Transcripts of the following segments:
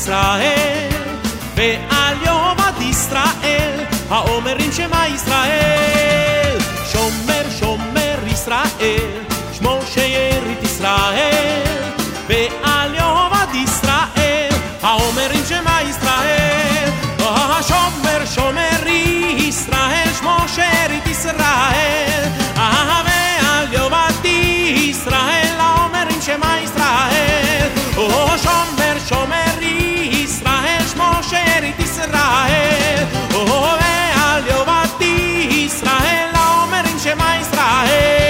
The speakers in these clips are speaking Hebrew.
ישראל, ועל יאהבת ישראל, האומרים שמה ישראל. שומר שומר ישראל, שמו שארית ישראל, ועל יאהבת ישראל, האומרים שמה ישראל. שומר שומר ישראל, שמו שארית ישראל, ועל יאהבת ישראל, האומרים שמה ישראל. שומר שומר ישראל, שמו שארית ישראל, ועל יאהבת ישראל, האומרים שמה ישראל.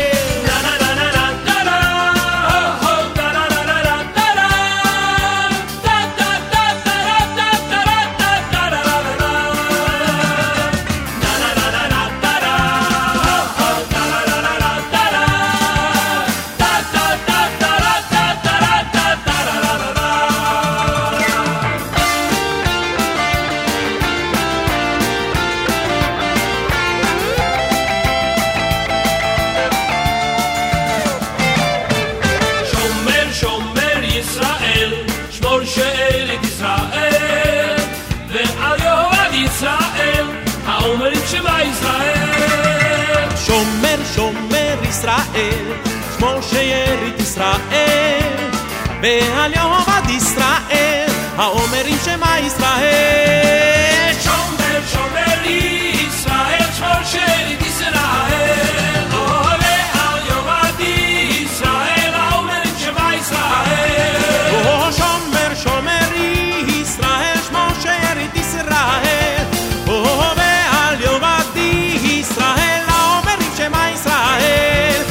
שומר שומר ישראל, שמו שארית ישראל, ועל יאהבת ישראל, האומרים שמה ישראל. שומר שומר ישראל, שמו שארית ישראל, ועל יאהבת ישראל, האומרים שמה ישראל. שומר שומר ישראל, שמו שארית ישראל, ועל יאהבת ישראל, האומרים שמה ישראל.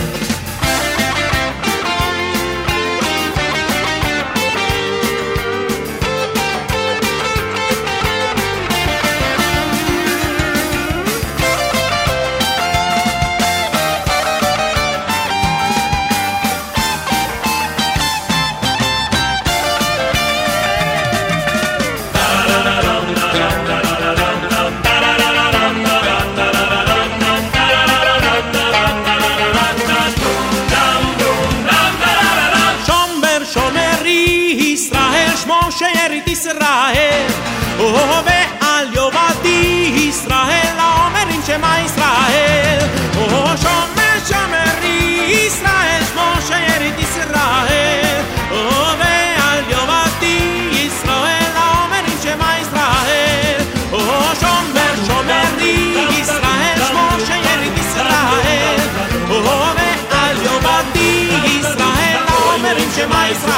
שארית ישראל, ועל יאהבת ישראל, האומרים שמה ישראל. שומר שומר ישראל, שמו שארית ישראל, ועל יאהבת ישראל, האומרים שמה ישראל. שומר שומר ישראל, שמו שארית ישראל, ועל יאהבת ישראל, האומרים שמה ישראל.